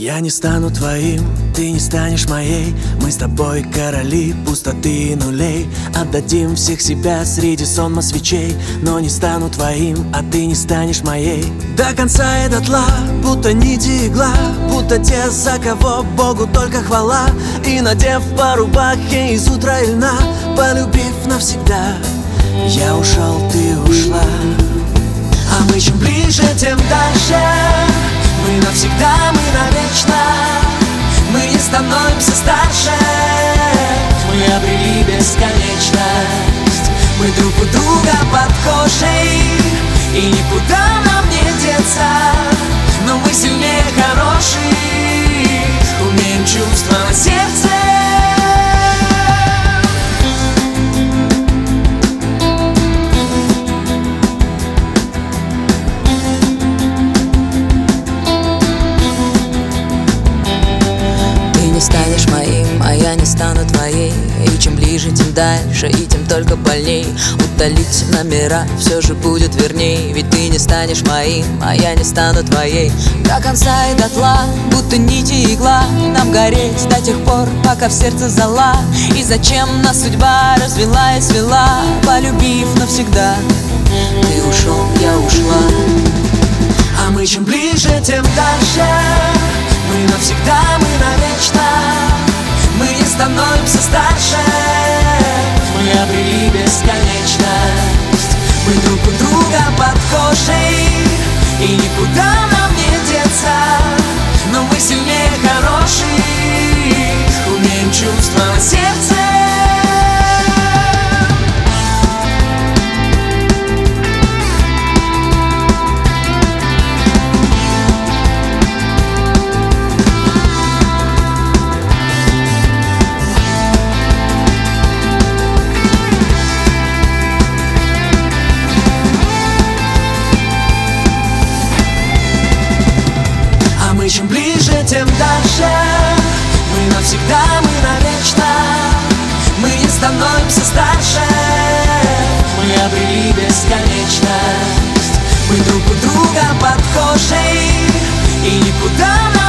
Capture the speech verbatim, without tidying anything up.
Я не стану твоим, ты не станешь моей. Мы с тобой короли пустоты и нулей. Отдадим всех себя среди сонма свечей. Но не стану твоим, а ты не станешь моей. До конца и дотла, будто нити игла, будто те, за кого Богу только хвала. И надев по рубахе из утра и льна, полюбив навсегда, я ушел, ты ушла. А мы чем ближе, тем дальше. Мы навсегда, мы навечно. Мы не становимся старше. Мы обрели бесконечность. Мы друг у друга под кожей, и никуда нам не деться. Но мы сильнее хороших, умеем чувствовать сердце. Станешь моим, а я не стану твоей. И чем ближе, тем дальше, и тем только больней. Удалить номера все же будет верней. Ведь ты не станешь моим, а я не стану твоей. До конца и дотла, будто нити игла, нам гореть до тех пор, пока в сердце зола. И зачем нас судьба развела и свела, полюбив навсегда. Ты ушел, я ушла. А мы чем ближе, тем дальше. Мы навсегда, мы навечно. Мы не становимся старше. Мы обрели бесконечность. Мы друг у друга под кожей, и никуда нам не деться. Но мы сильнее хороших, умеем чувствовать сердце. Мы чем ближе, тем дальше. Мы навсегда, мы навечно. Мы не становимся старше. Мы обрели бесконечность. Мы друг у друга под кожей, и никуда нам